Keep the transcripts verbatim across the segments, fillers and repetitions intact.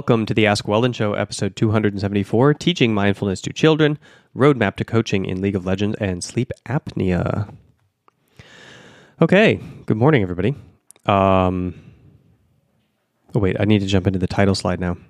Welcome to the Ask Weldon Show, episode two hundred seventy-four, Teaching Mindfulness to Children, Roadmap to Coaching in League of Legends and Sleep Apnea. Okay, good morning, everybody. Um, oh, wait, I need to jump into the title slide now.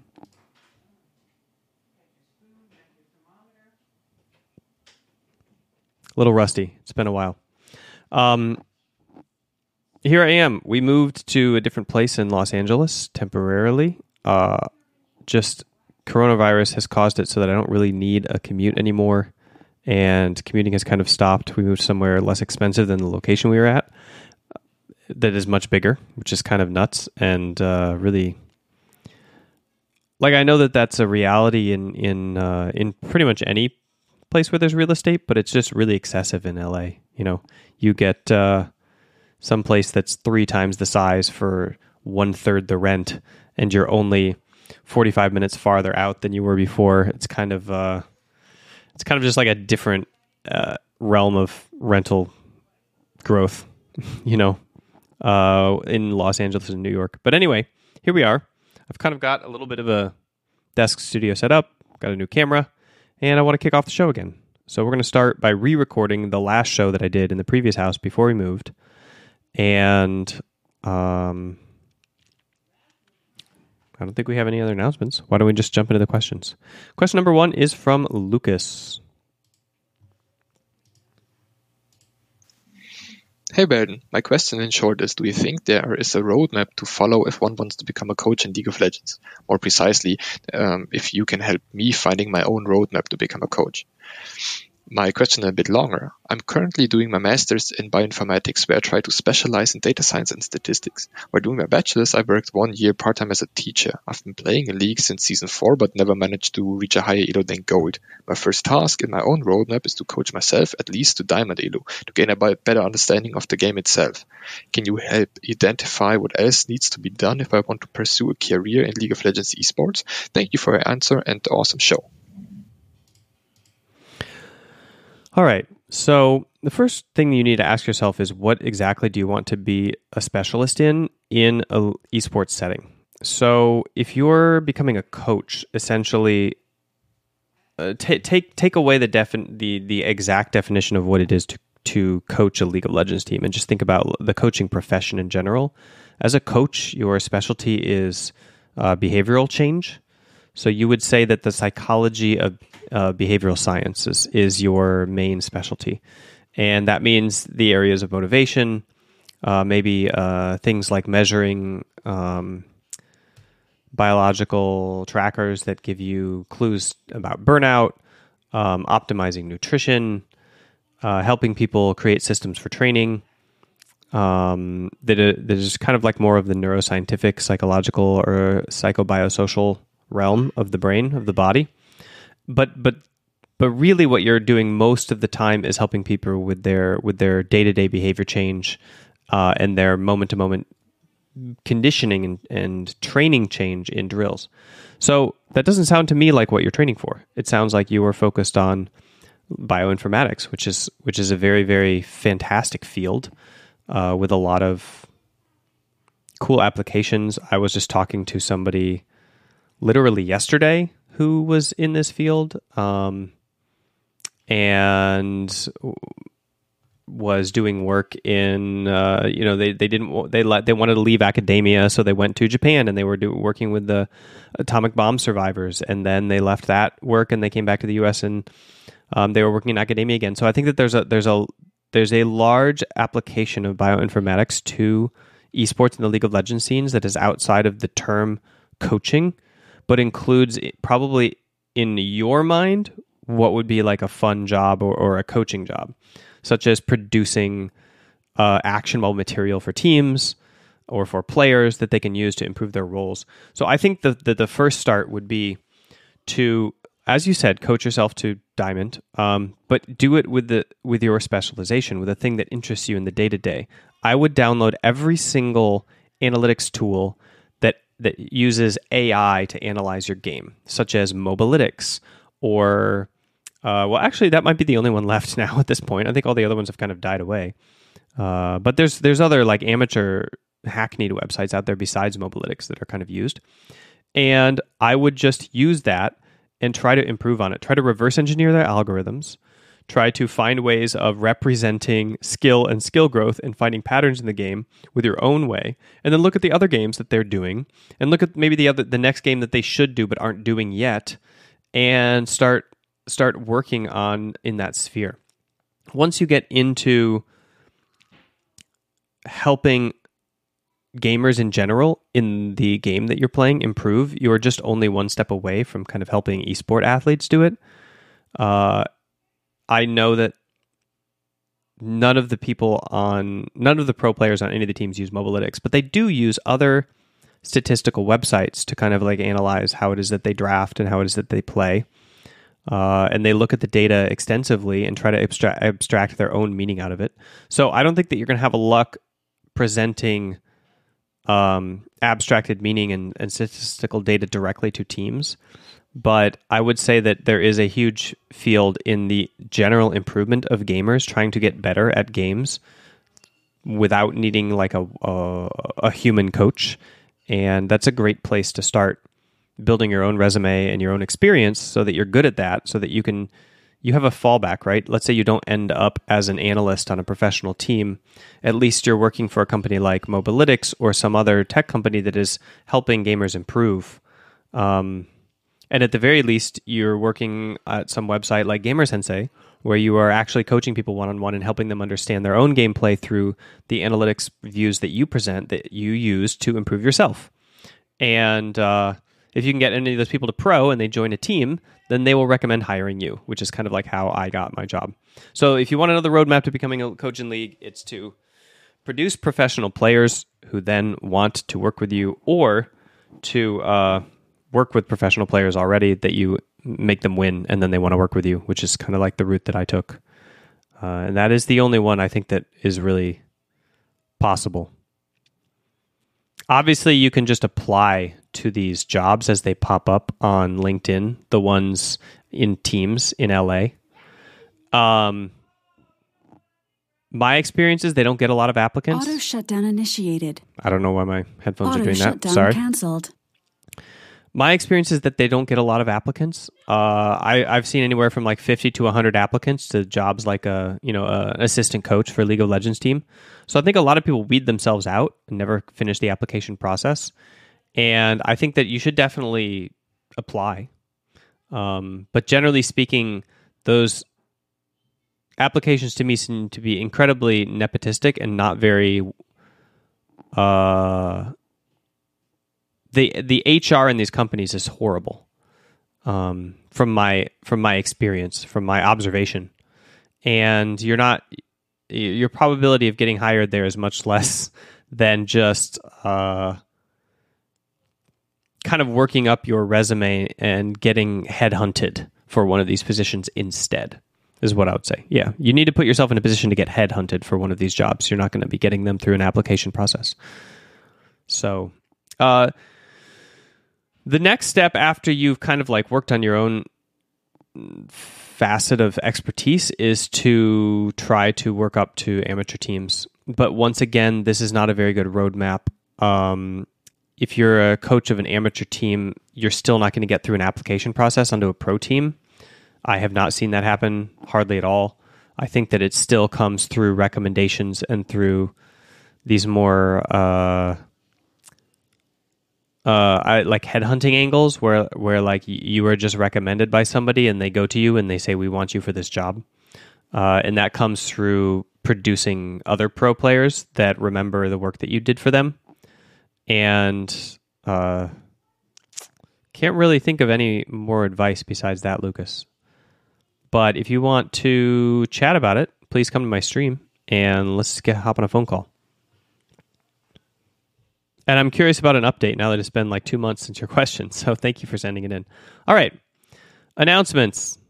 A little rusty. It's been a while. Um, here I am. We moved to a different place in Los Angeles temporarily. Uh, just coronavirus has caused it so that I don't really need a commute anymore, and commuting has kind of stopped. We moved somewhere less expensive than the location we were at that is much bigger, which is kind of nuts and uh, really... Like, I know that that's a reality in in uh, in pretty much any place where there's real estate, but it's just really excessive in L A. You know, you get uh, some place that's three times the size for one third the rent, and you're only forty-five minutes farther out than you were before. It's kind of uh, it's kind of just like a different uh, realm of rental growth, you know, uh, in Los Angeles and New York. But anyway, here we are. I've kind of got a little bit of a desk studio set up, got a new camera, and I want to kick off the show again. So we're going to start by re-recording the last show that I did in the previous house before we moved. And um, I don't think we have any other announcements. Why don't we just jump into the questions? Question number one is from Lucas. Hey Weldon, my question in short is, do you think there is a roadmap to follow if one wants to become a coach in League of Legends? More precisely, um, if you can help me finding my own roadmap to become a coach. My question is a bit longer. I'm currently doing my master's in bioinformatics, where I try to specialize in data science and statistics. While doing my bachelor's, I worked one year part-time as a teacher. I've been playing in League since season four, but never managed to reach a higher elo than gold. My first task in my own roadmap is to coach myself at least to diamond elo, to gain a better understanding of the game itself. Can you help identify what else needs to be done if I want to pursue a career in League of Legends esports? Thank you for your answer and the awesome show. All right. So the first thing you need to ask yourself is, what exactly do you want to be a specialist in in an esports setting? So if you're becoming a coach, essentially, uh, t- take take away the defin- the the exact definition of what it is to to coach a League of Legends team, and just think about the coaching profession in general. As a coach, your specialty is uh, behavioral change. So you would say that the psychology of uh, behavioral sciences is your main specialty. And that means the areas of motivation, uh, maybe uh, things like measuring um, biological trackers that give you clues about burnout, um, optimizing nutrition, uh, helping people create systems for training. Um, that, uh, that is kind of like more of the neuroscientific, psychological, or psychobiosocial realm of the brain, of the body. But but but really what you're doing most of the time is helping people with their with their day-to-day behavior change uh, and their moment-to-moment conditioning and, and training change in drills. So that doesn't sound to me like what you're training for. It sounds like you are focused on bioinformatics, which is which is a very, very fantastic field uh, with a lot of cool applications. I was just talking to somebody literally yesterday who was in this field um, and was doing work in, uh, you know, they, they didn't, they let, they wanted to leave academia. So they went to Japan and they were do, working with the atomic bomb survivors. And then they left that work and they came back to the U S and um, they were working in academia again. So I think that there's a, there's a, there's a large application of bioinformatics to esports in the League of Legends scenes that is outside of the term coaching, but includes probably in your mind what would be like a fun job or, or a coaching job, such as producing uh, actionable material for teams or for players that they can use to improve their roles. So I think that the, the first start would be to, as you said, coach yourself to diamond, um, but do it with the with your specialization, with a thing that interests you in the day-to-day. I would download every single analytics tool that uses A I to analyze your game, such as Mobalytics or, uh, well, actually, that might be the only one left now at this point. I think all the other ones have kind of died away. Uh, but there's there's other like amateur hackneyed websites out there besides Mobalytics that are kind of used. And I would just use that and try to improve on it. Try to reverse engineer their algorithms. Try to find ways of representing skill and skill growth and finding patterns in the game with your own way. And then look at the other games that they're doing and look at maybe the other the next game that they should do but aren't doing yet and start start working on in that sphere. Once you get into helping gamers in general in the game that you're playing improve, you're just only one step away from kind of helping esport athletes do it. Uh, I know that none of the people on, none of the pro players on any of the teams use Mobalytics, but they do use other statistical websites to kind of like analyze how it is that they draft and how it is that they play. Uh, and they look at the data extensively and try to abstract, abstract their own meaning out of it. So I don't think that you're going to have a luck presenting um, abstracted meaning and, and statistical data directly to teams. But I would say that there is a huge field in the general improvement of gamers trying to get better at games without needing like a, a, a human coach. And that's a great place to start building your own resume and your own experience so that you're good at that, so that you can, you have a fallback, right? Let's say you don't end up as an analyst on a professional team. At least you're working for a company like Mobalytics or some other tech company that is helping gamers improve. Um, and at the very least, you're working at some website like Gamer Sensei, where you are actually coaching people one-on-one and helping them understand their own gameplay through the analytics views that you present that you use to improve yourself. And uh, if you can get any of those people to pro and they join a team, then they will recommend hiring you, which is kind of like how I got my job. So if you want another roadmap to becoming a coach in League, it's to produce professional players who then want to work with you, or to uh, work with professional players already that you make them win and then they want to work with you, which is kind of like the route that I took. Uh, and that is the only one I think that is really possible. Obviously, you can just apply to these jobs as they pop up on LinkedIn, the ones in teams in L A. Um, my experience is they don't get a lot of applicants. Auto shutdown initiated. I don't know why my headphones Auto are doing that. shutdown Sorry. canceled. My experience is that they don't get a lot of applicants. Uh, I, I've seen anywhere from like fifty to one hundred applicants to jobs like a you know a, an assistant coach for a League of Legends team. So I think a lot of people weed themselves out and never finish the application process. And I think that you should definitely apply. Um, but generally speaking, those applications to me seem to be incredibly nepotistic and not very... Uh, the the H R in these companies is horrible. Um, from my from my experience, from my observation. And you're not... Your probability of getting hired there is much less than just... Uh, kind of working up your resume and getting headhunted for one of these positions instead, is what I would say. Yeah, you need to put yourself in a position to get headhunted for one of these jobs. You're not going to be getting them through an application process. So uh, the next step after you've kind of like worked on your own facet of expertise is to try to work up to amateur teams. But once again, this is not a very good roadmap. Um, If you're a coach of an amateur team, you're still not going to get through an application process onto a pro team. I have not seen that happen hardly at all. I think that it still comes through recommendations and through these more uh, uh, I, like headhunting angles where, where like you are just recommended by somebody and they go to you and they say, we want you for this job. Uh, and that comes through producing other pro players that remember the work that you did for them. And uh, can't really think of any more advice besides that, Lucas. But if you want to chat about it, please come to my stream and let's get hop on a phone call. And I'm curious about an update now that it's been like two months since your question. So thank you for sending it in. All right. Announcements.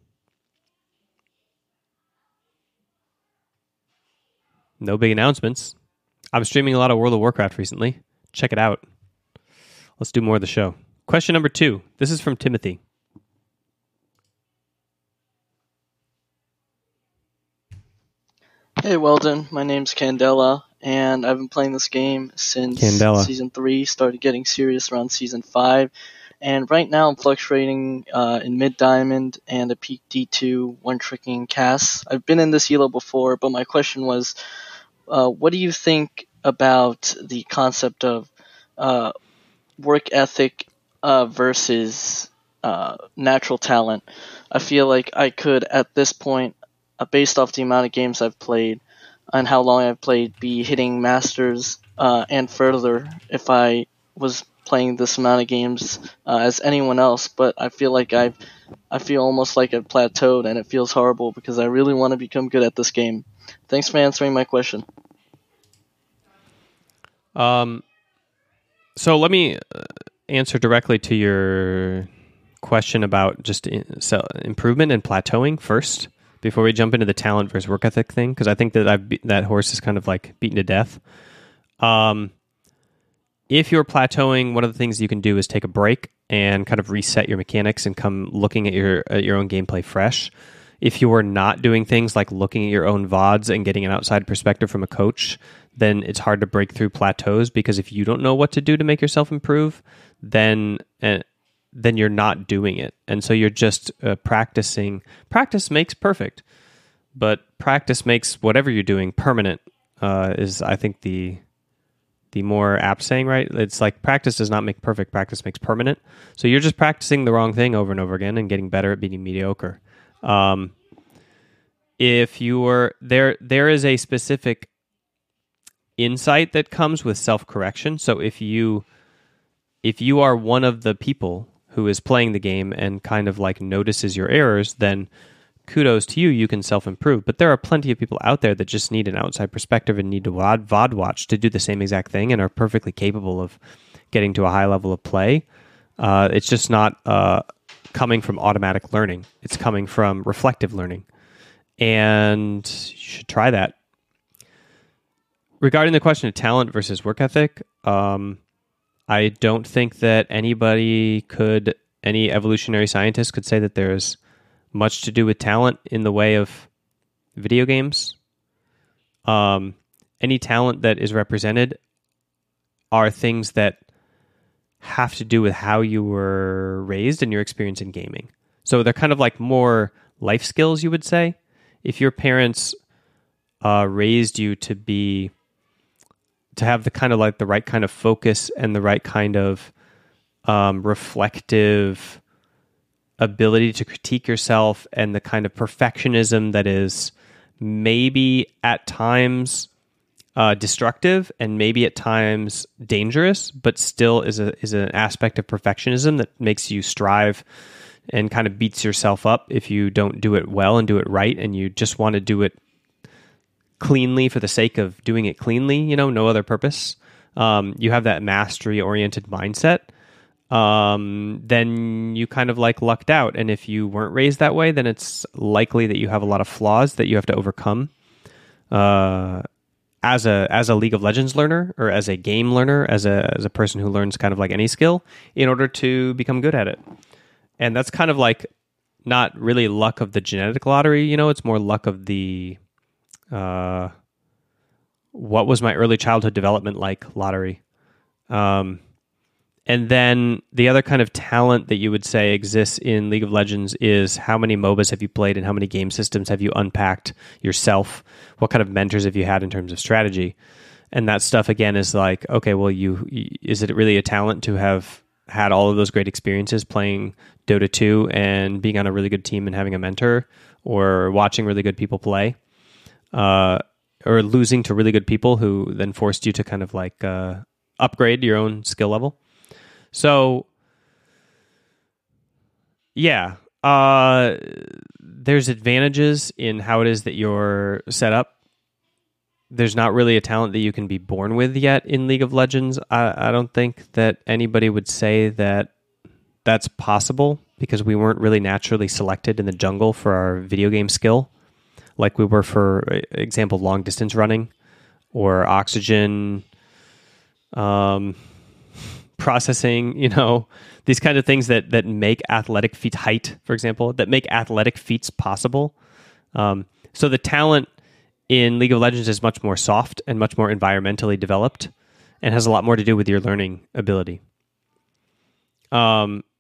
No big announcements. I'm streaming a lot of World of Warcraft recently. Check it out. Let's do more of the show. Question number two. This is from Timothy. Hey, Weldon. My name's Candela, and I've been playing this game since Candela. Season three, started getting serious around Season five, And right now I'm fluctuating uh, in mid diamond and a peak D two one tricking Cass. I've been in this elo before, but my question was, uh, what do you think about the concept of uh, work ethic uh, versus uh, natural talent? I feel like I could, at this point, uh, based off the amount of games I've played and how long I've played, be hitting masters uh, and further if I was playing this amount of games uh, as anyone else. But I feel like I've, I feel almost like I've plateaued, and it feels horrible because I really want to become good at this game. Thanks for answering my question. Um. So let me answer directly to your question about just in, so improvement and plateauing first, before we jump into the talent versus work ethic thing, because I think that I've be- that horse is kind of like beaten to death. Um, if you're plateauing, one of the things you can do is take a break and kind of reset your mechanics and come looking at your at your own gameplay fresh. If you are not doing things like looking at your own V O Ds and getting an outside perspective from a coach, then it's hard to break through plateaus, because if you don't know what to do to make yourself improve, then uh, then you're not doing it. And so you're just uh, practicing. Practice makes perfect, but practice makes whatever you're doing permanent, uh, is, I think, the the more apt saying, right? It's like practice does not make perfect, practice makes permanent. So you're just practicing the wrong thing over and over again and getting better at being mediocre. Um, if you were there, there is a specific insight that comes with self-correction. So if you if you are one of the people who is playing the game and kind of like notices your errors, then kudos to you, you can self-improve. But there are plenty of people out there that just need an outside perspective and need to V O D watch to do the same exact thing and are perfectly capable of getting to a high level of play. Uh, it's just not uh, coming from automatic learning. It's coming from reflective learning. And you should try that. Regarding the question of talent versus work ethic, um, I don't think that anybody could, any evolutionary scientist could say that there's much to do with talent in the way of video games. Um, any talent that is represented are things that have to do with how you were raised and your experience in gaming. So they're kind of like more life skills, you would say. If your parents uh, raised you to be, to have the kind of like the right kind of focus and the right kind of um, reflective ability to critique yourself and the kind of perfectionism that is maybe at times uh, destructive and maybe at times dangerous, but still is a is an aspect of perfectionism that makes you strive and kind of beats yourself up if you don't do it well and do it right, and you just want to do it cleanly for the sake of doing it cleanly, you know, no other purpose. Um, you have that mastery-oriented mindset. Um, then you kind of like lucked out. And if you weren't raised that way, then it's likely that you have a lot of flaws that you have to overcome. Uh, as a as a League of Legends learner, or as a game learner, as a as a person who learns kind of like any skill, in order to become good at it. And that's kind of like not really luck of the genetic lottery, you know, it's more luck of the uh, what was my early childhood development like lottery. Um, and then the other kind of talent that you would say exists in League of Legends is how many M O B As have you played and how many game systems have you unpacked yourself? What kind of mentors have you had in terms of strategy? And that stuff, again, is like, okay, well, you is it really a talent to have had all of those great experiences playing Dota two and being on a really good team and having a mentor, or watching really good people play, uh, or losing to really good people who then forced you to kind of like uh, upgrade your own skill level? So, yeah, uh, there's advantages in how it is that you're set up. There's not really a talent that you can be born with yet in League of Legends. I, I don't think that anybody would say that that's possible, because we weren't really naturally selected in the jungle for our video game skill, like we were, for example, long distance running or oxygen um, processing, you know, these kind of things that, that make athletic feat, height, for example, that make athletic feats possible. Um, so the talent in League of Legends is much more soft and much more environmentally developed, and has a lot more to do with your learning ability. Um,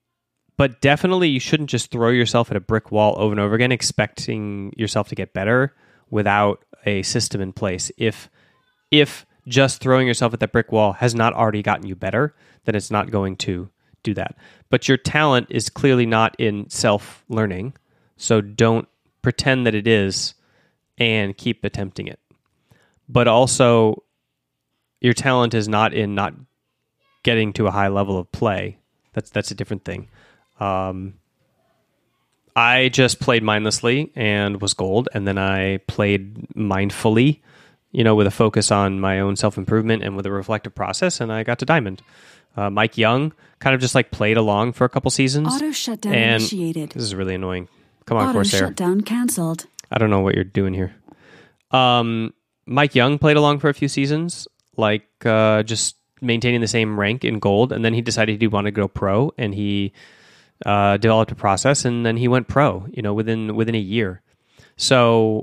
but definitely you shouldn't just throw yourself at a brick wall over and over again, expecting yourself to get better without a system in place. If if just throwing yourself at that brick wall has not already gotten you better, then it's not going to do that. But your talent is clearly not in self-learning, so don't pretend that it is and keep attempting it. But also, your talent is not in not getting to a high level of play. That's that's a different thing. Um, I just played mindlessly and was gold, and then I played mindfully, you know, with a focus on my own self-improvement and with a reflective process, and I got to diamond. Uh, Mike Young kind of just like played along for a couple seasons. Auto shutdown and initiated. This is really annoying. Come on, Auto Corsair. shutdown canceled. I don't know what you're doing here. Um, Mike Young played along for a few seasons, like uh, just maintaining the same rank in gold, and then he decided he wanted to go pro, and he uh, developed a process, and then he went pro, you know, within within a year. So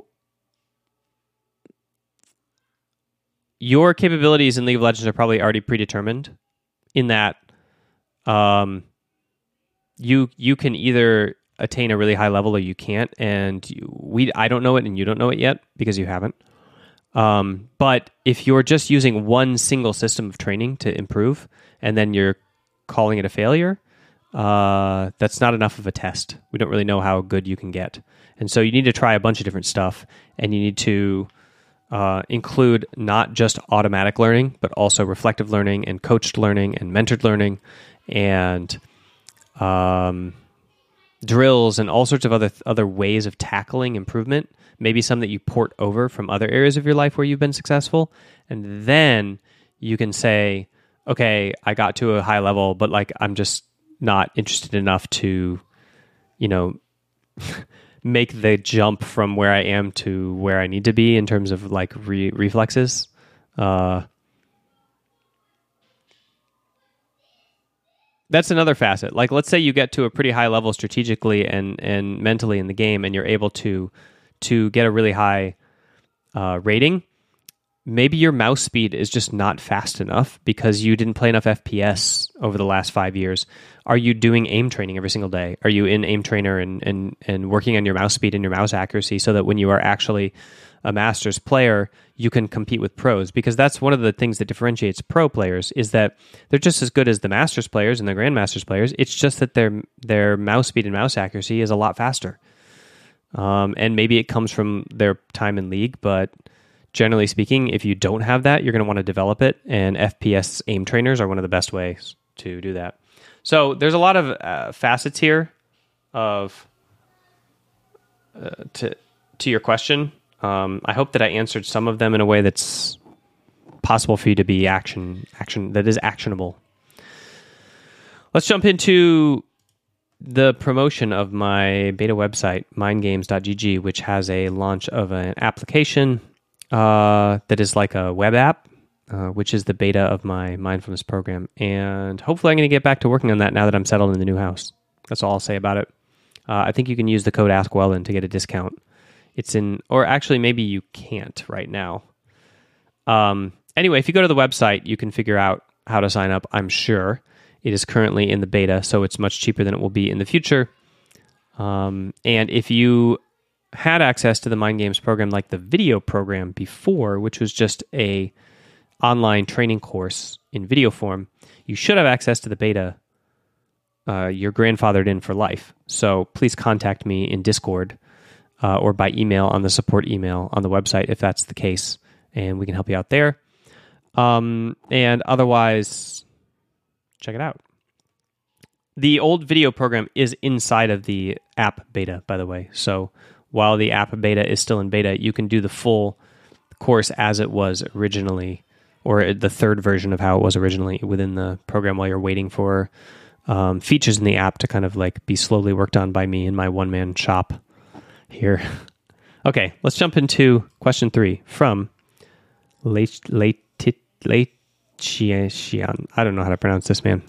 your capabilities in League of Legends are probably already predetermined in that um, you you can either attain a really high level or you can't, and you, we I don't know it and you don't know it yet because you haven't. Um, but if you're just using one single system of training to improve and then you're calling it a failure, uh, that's not enough of a test. We don't really know how good you can get. And so you need to try a bunch of different stuff, and you need to uh, include not just automatic learning, but also reflective learning and coached learning and mentored learning and um, drills and all sorts of other other ways of tackling improvement. Maybe some that you port over from other areas of your life where you've been successful. And then you can say, okay, I got to a high level, but like I'm just not interested enough to, you know, make the jump from where I am to where I need to be in terms of like re- reflexes. Uh, that's another facet. Like, let's say you get to a pretty high level strategically and, and mentally in the game, and you're able to to get a really high uh, rating. Maybe your mouse speed is just not fast enough because you didn't play enough F P S over the last five years. Are you doing aim training every single day? Are you in Aim Trainer and, and, and working on your mouse speed and your mouse accuracy so that when you are actually a Masters player, you can compete with pros? Because that's one of the things that differentiates pro players is that they're just as good as the Masters players and the Grandmasters players. It's just that their their mouse speed and mouse accuracy is a lot faster. Um, and maybe it comes from their time in League, but generally speaking, if you don't have that, you're going to want to develop it, and F P S aim trainers are one of the best ways to do that. So there's a lot of uh, facets here of uh, to to your question. Um, I hope that I answered some of them in a way that's possible for you to be action action that is actionable. Let's jump into the promotion of my beta website, mind games dot g g, which has a launch of an application uh, that is like a web app, uh, which is the beta of my mindfulness program. And hopefully I'm going to get back to working on that now that I'm settled in the new house. That's all I'll say about it. Uh, I think you can use the code AskWeldon to get a discount. It's in, or actually maybe you can't right now. Um, anyway, if you go to the website, you can figure out how to sign up, I'm sure. It is currently in the beta, so it's much cheaper than it will be in the future. Um, and if you had access to the Mind Games program like the video program before, which was just a online training course in video form, you should have access to the beta. Uh, you're grandfathered in for life. So please contact me in Discord uh, or by email on the support email on the website if that's the case, and we can help you out there. Um, and otherwise, check it out. The old video program is inside of the app beta, by the way. So while the app beta is still in beta, you can do the full course as it was originally, or the third version of how it was originally within the program while you're waiting for um, features in the app to kind of like be slowly worked on by me in my one-man shop here. Okay, let's jump into question three from Late Late Late. Xian. I don't know how to pronounce this, man.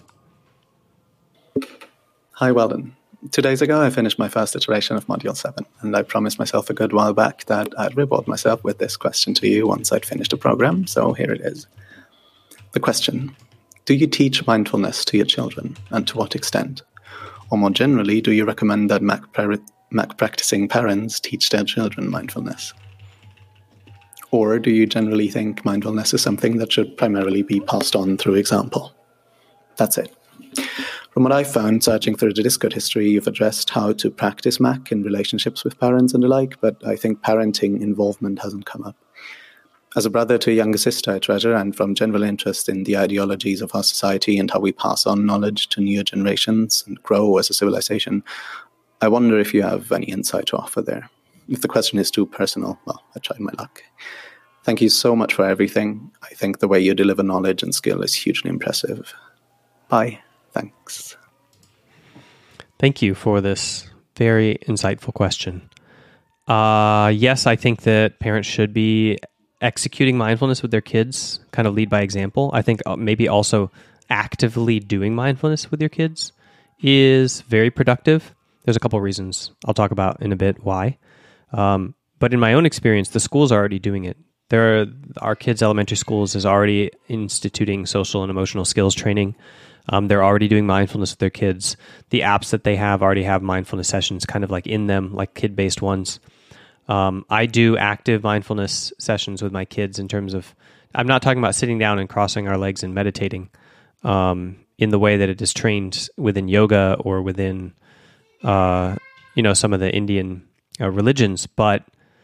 Hi, Weldon. Two days ago, I finished my first iteration of Module seven, and I promised myself a good while back that I'd reward myself with this question to you once I'd finished the program, so here it is. The question: do you teach mindfulness to your children, and to what extent? Or more generally, do you recommend that Mac, pra- Mac practicing parents teach their children mindfulness? Or do you generally think mindfulness is something that should primarily be passed on through example? That's it. From what I've found, searching through the Discord history, you've addressed how to practice Mac in relationships with parents and the like, but I think parenting involvement hasn't come up. As a brother to a younger sister, I treasure, and from general interest in the ideologies of our society and how we pass on knowledge to newer generations and grow as a civilization, I wonder if you have any insight to offer there. If the question is too personal, well, I tried my luck. Thank you so much for everything. I think the way you deliver knowledge and skill is hugely impressive. Bye. Thanks. Thank you for this very insightful question. Uh, yes, I think that parents should be executing mindfulness with their kids, kind of lead by example. I think maybe also actively doing mindfulness with your kids is very productive. There's a couple of reasons I'll talk about in a bit why. Um, but in my own experience, the schools are already doing it. There are, our kids' elementary schools is already instituting social and emotional skills training. Um, they're already doing mindfulness with their kids. The apps that they have already have mindfulness sessions kind of like in them, like kid-based ones. Um, I do active mindfulness sessions with my kids in terms of, I'm not talking about sitting down and crossing our legs and meditating um, in the way that it is trained within yoga or within, uh, you know, some of the Indian uh, religions, but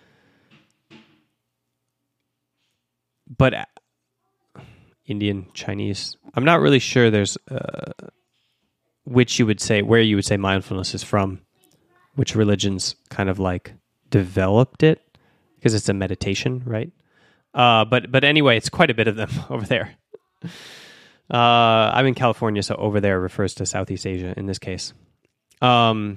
but Indian, Chinese. I'm not really sure there's uh, which you would say, where you would say mindfulness is from, which religions kind of like developed it, because it's a meditation, right? Uh, but but anyway, it's quite a bit of them over there. Uh, I'm in California, so over there refers to Southeast Asia in this case. Um,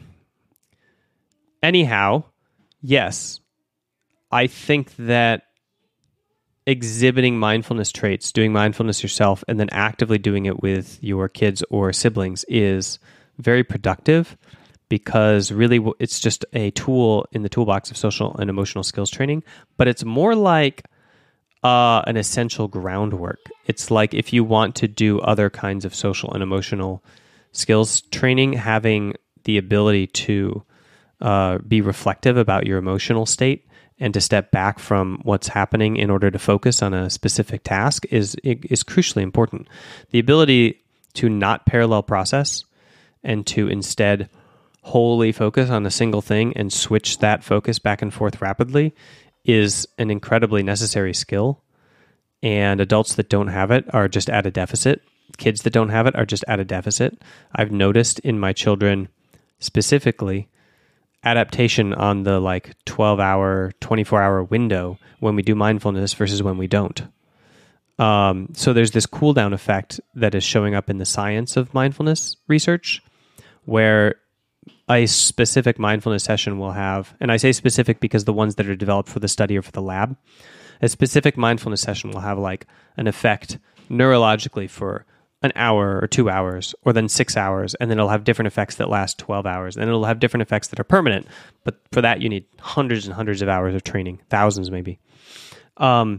anyhow, yes, I think that exhibiting mindfulness traits, doing mindfulness yourself, and then actively doing it with your kids or siblings is very productive, because really it's just a tool in the toolbox of social and emotional skills training, but it's more like uh, an essential groundwork. It's like if you want to do other kinds of social and emotional skills training, having the ability to uh, be reflective about your emotional state and to step back from what's happening in order to focus on a specific task is is crucially important. The ability to not parallel process and to instead wholly focus on a single thing and switch that focus back and forth rapidly is an incredibly necessary skill. And adults that don't have it are just at a deficit. Kids that don't have it are just at a deficit. I've noticed in my children specifically adaptation on the like twelve hour, twenty-four hour window when we do mindfulness versus when we don't. Um, so there's this cool down effect that is showing up in the science of mindfulness research, where a specific mindfulness session will have, and I say specific because the ones that are developed for the study or for the lab, a specific mindfulness session will have like an effect neurologically for an hour or two hours, or then six hours, and then it'll have different effects that last twelve hours, and it'll have different effects that are permanent. But for that, you need hundreds and hundreds of hours of training, thousands maybe. Um,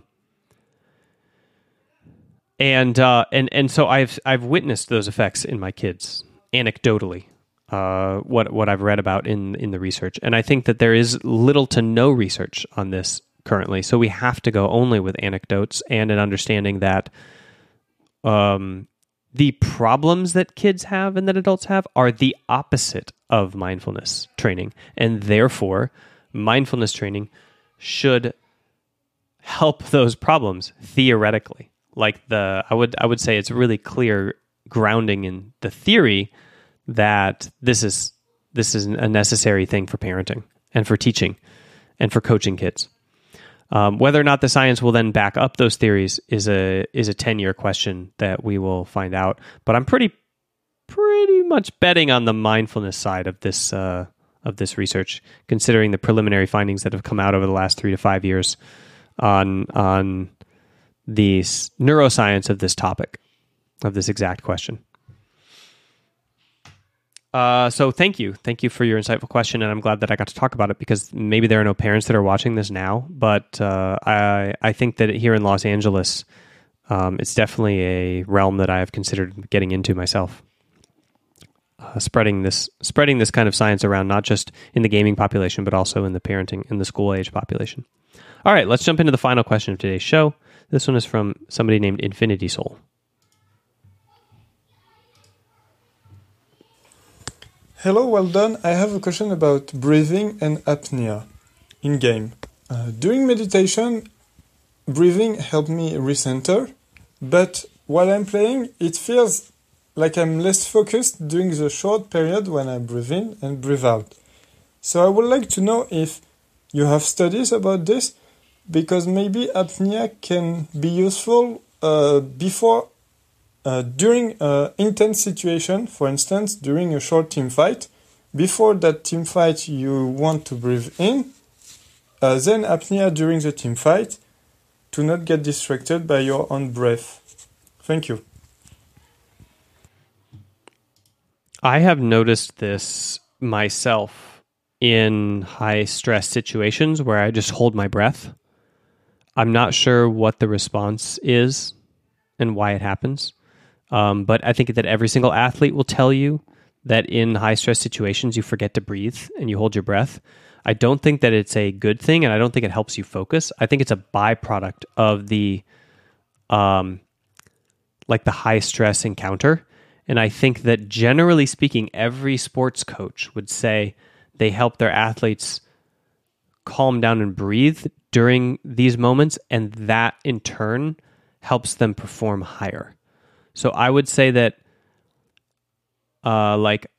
and uh, and and so I've I've witnessed those effects in my kids anecdotally. Uh, what what I've read about in in the research, and I think that there is little to no research on this currently. So we have to go only with anecdotes and an understanding that um. the problems that kids have and that adults have are the opposite of mindfulness training. And therefore, mindfulness training should help those problems theoretically. Like the, I would, I would say it's really clear grounding in the theory that this is, this is a necessary thing for parenting and for teaching and for coaching kids. Um, whether or not the science will then back up those theories is a is a ten-year question that we will find out. But I'm pretty pretty much betting on the mindfulness side of this uh, of this research, considering the preliminary findings that have come out over the last three to five years on on the neuroscience of this topic, of this exact question. Uh, so thank you. Thank you for your insightful question, and I'm glad that I got to talk about it, because maybe there are no parents that are watching this now, but uh, I I think that here in Los Angeles, um, it's definitely a realm that I have considered getting into myself. uh, spreading this spreading this kind of science around, not just in the gaming population, but also in the parenting in the school age population. All right, let's jump into the final question of today's show. This one is from somebody named Infinity Soul. Hello, well done. I have a question about breathing and apnea in game. Uh, during meditation, breathing helped me recenter, but while I'm playing, it feels like I'm less focused during the short period when I breathe in and breathe out. So I would like to know if you have studies about this, because maybe apnea can be useful uh, before Uh, during an intense situation, for instance, during a short team fight. Before that team fight, you want to breathe in, uh, then apnea during the team fight to not get distracted by your own breath. Thank you. I have noticed this myself in high stress situations where I just hold my breath. I'm not sure what the response is and why it happens. Um, but I think that every single athlete will tell you that in high stress situations, you forget to breathe and you hold your breath. I don't think that it's a good thing, and I don't think it helps you focus. I think it's a byproduct of the, um, like the high stress encounter. And I think that generally speaking, every sports coach would say they help their athletes calm down and breathe during these moments, and that in turn helps them perform higher. So I would say that uh, like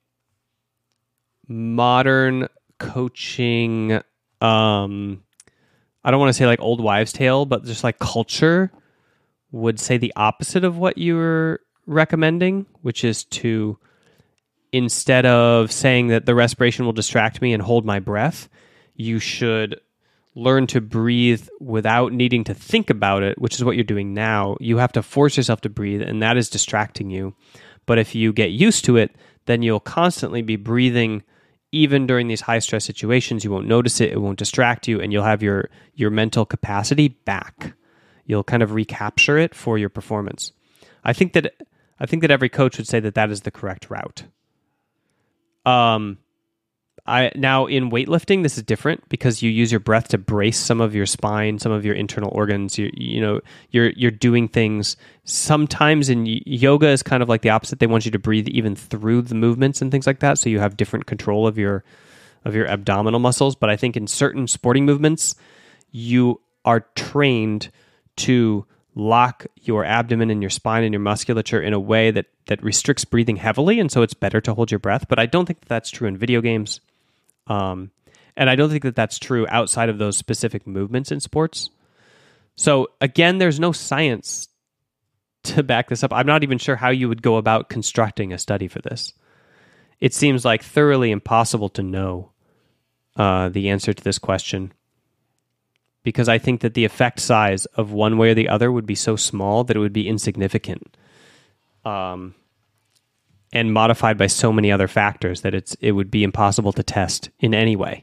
modern coaching, um, I don't want to say like old wives' tale, but just like culture would say the opposite of what you're recommending, which is to, instead of saying that the respiration will distract me and hold my breath, you should learn to breathe without needing to think about it, which is what you're doing now. You have to force yourself to breathe, and that is distracting you. But if you get used to it, then you'll constantly be breathing even during these high stress situations. You won't notice it, it won't distract you, and you'll have your, your mental capacity back. You'll kind of recapture it for your performance. I think that I think that every coach would say that that is the correct route. Um, I now in weightlifting, this is different because you use your breath to brace some of your spine, some of your internal organs. You you know you're you're doing things. Sometimes in yoga is kind of like the opposite. They want you to breathe even through the movements and things like that, so you have different control of your of your abdominal muscles. But I think in certain sporting movements, you are trained to lock your abdomen and your spine and your musculature in a way that that restricts breathing heavily, and so it's better to hold your breath. But I don't think that that's true in video games. Um, and I don't think that that's true outside of those specific movements in sports. So again, there's no science to back this up. I'm not even sure how you would go about constructing a study for this. It seems like thoroughly impossible to know uh, the answer to this question, because I think that the effect size of one way or the other would be so small that it would be insignificant. Um, and modified by so many other factors that it's it would be impossible to test in any way.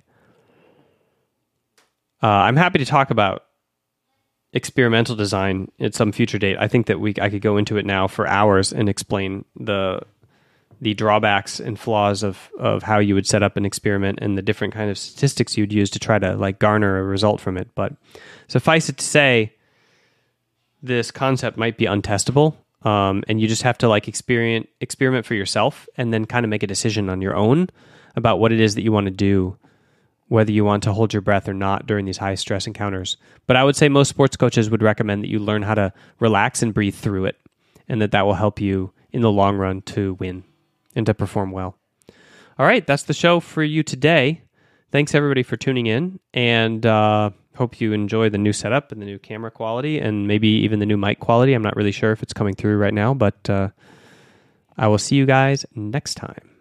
Uh, I'm happy to talk about experimental design at some future date. I think that we I could go into it now for hours and explain the the drawbacks and flaws of of how you would set up an experiment and the different kind of statistics you'd use to try to like garner a result from it. But suffice it to say, this concept might be untestable. Um, and you just have to like experiment, experiment for yourself and then kind of make a decision on your own about what it is that you want to do, whether you want to hold your breath or not during these high stress encounters. But I would say most sports coaches would recommend that you learn how to relax and breathe through it, and that that will help you in the long run to win and to perform well. All right, that's the show for you today. Thanks everybody for tuning in, and uh, hope you enjoy the new setup and the new camera quality and maybe even the new mic quality. I'm not really sure if it's coming through right now, but uh, I will see you guys next time.